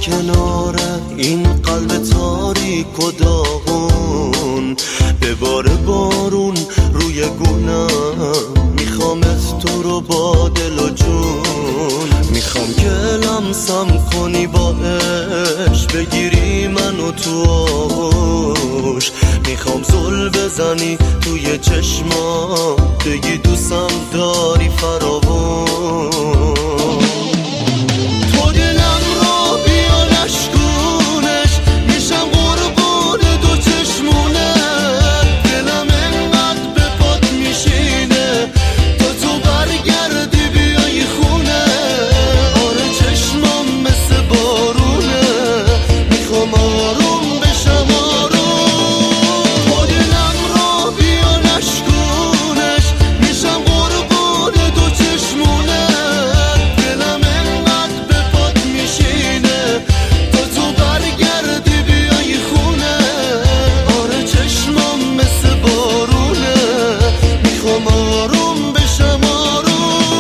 کنار این قلب تاریک و داغون، بباره بارون روی گونم، میخوامت تو رو با دل و جون، میخوام که لمسم کنی با عشق، بگیری منو تو آغوش، میخوام زل بزنی توی چشما، بگی دوستم داری فراوون. تو دلم را بیا نشکونش، میشم قربون دو چشمونه، دلم انقدر به پات میشینه، تو برگردی بیای خونه، آره چشمام مثل بارونه، میخوام آروم بشم آروم. تو دلم را بیا نشکونش، میشم قربون دو چشمونه، دلم انقدر به پات میشینه، تو برگردی بیای خونه، آره چشمام مثل بارونه، میخوام آروم بشم آروم.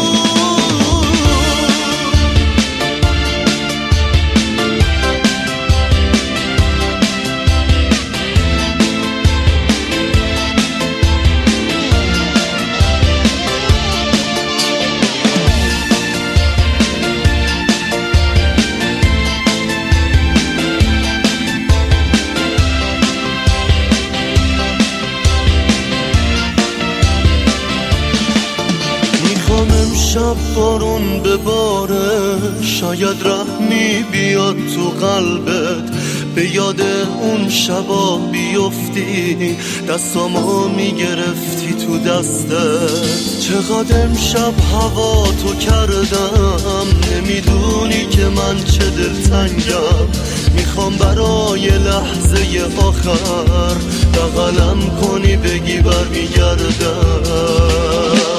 میخوام امشب بارون بباره، شاید رحمی بیاد تو قلبت، به یاد اون شبا بیفتی، دستامو میگرفتی تو دستت، چقدر امشب هوا تو کردم، نمیدونی که من چه دلتنگم، میخوام برای لحظه آخر بغلم کنی بگی برمیگردم.